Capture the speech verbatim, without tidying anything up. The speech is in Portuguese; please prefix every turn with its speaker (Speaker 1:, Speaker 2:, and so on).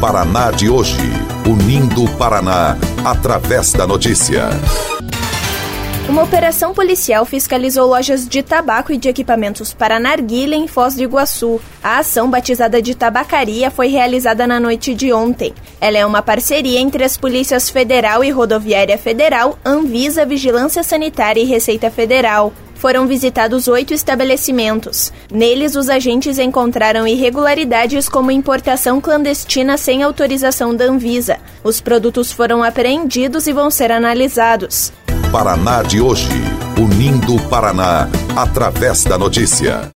Speaker 1: Paraná de hoje, unindo o Paraná através da notícia.
Speaker 2: Uma operação policial fiscalizou lojas de tabaco e de equipamentos para narguilha em Foz do Iguaçu. A ação, batizada de Tabacaria, foi realizada na noite de ontem. Ela é uma parceria entre as Polícias Federal e Rodoviária Federal, Anvisa, Vigilância Sanitária e Receita Federal. Foram visitados oito estabelecimentos. Neles, os agentes encontraram irregularidades como importação clandestina sem autorização da Anvisa. Os produtos foram apreendidos e vão ser analisados.
Speaker 1: Paraná de hoje, unindo o Paraná através da notícia.